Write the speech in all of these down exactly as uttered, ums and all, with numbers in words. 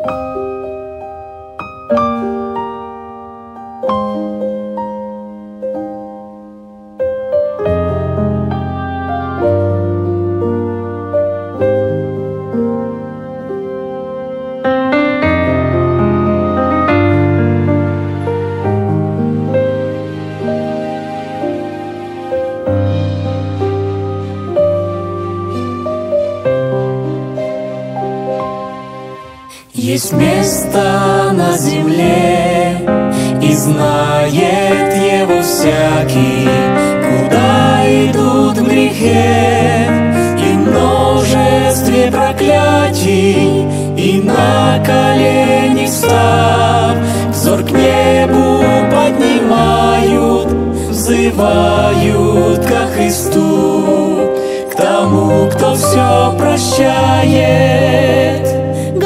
Есть место на земле, и знает его всякий, куда идут в грехе и множестве проклятий, и на колени встав, взор к небу поднимают, взывают ко Христу, к тому, кто все прощает.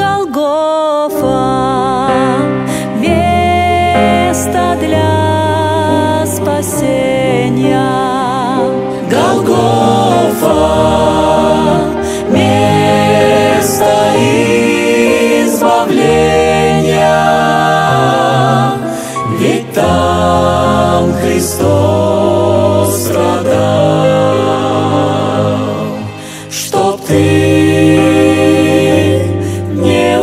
Место для спасения. Голгофа, место избавления. Ведь там Христос страдал, чтоб ты не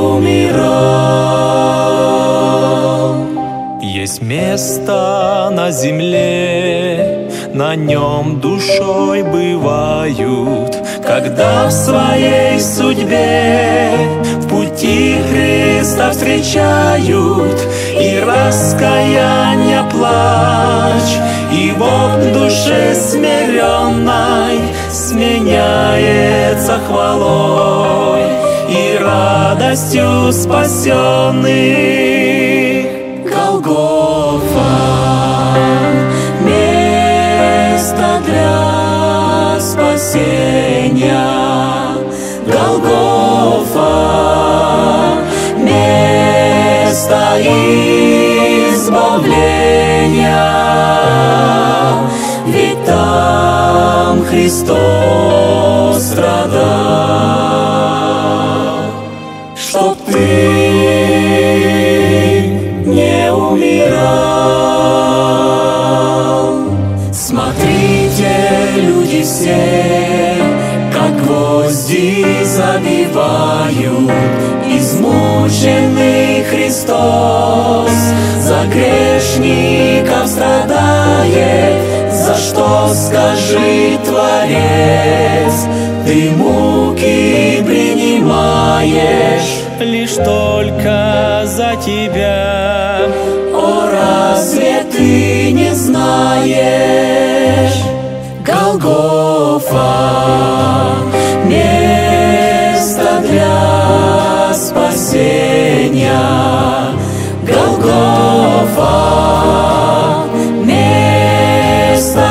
умирал. Есть место на земле, на нем душой бывают, когда в своей судьбе в пути Христа встречают, и раскаяние плач, и вопль душе смиренной сменяется хвалой и радостью спасенных. Голгофа, место для спасения. Голгофа, место избавления. Ведь там Христос страдал, чтоб ты не умирал. Смотрите, люди все, как гвозди забивают, измученный Христос за грешников страдает. За что, скажи, Творец, ты муки принимаешь? Лишь только за тебя. О, разве ты не знаешь? Голгофа, место для спасения. Голгофа, место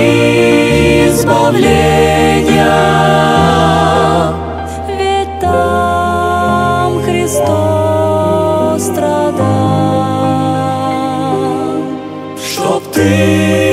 избавления. Ведь там Христос страдал, чтоб ты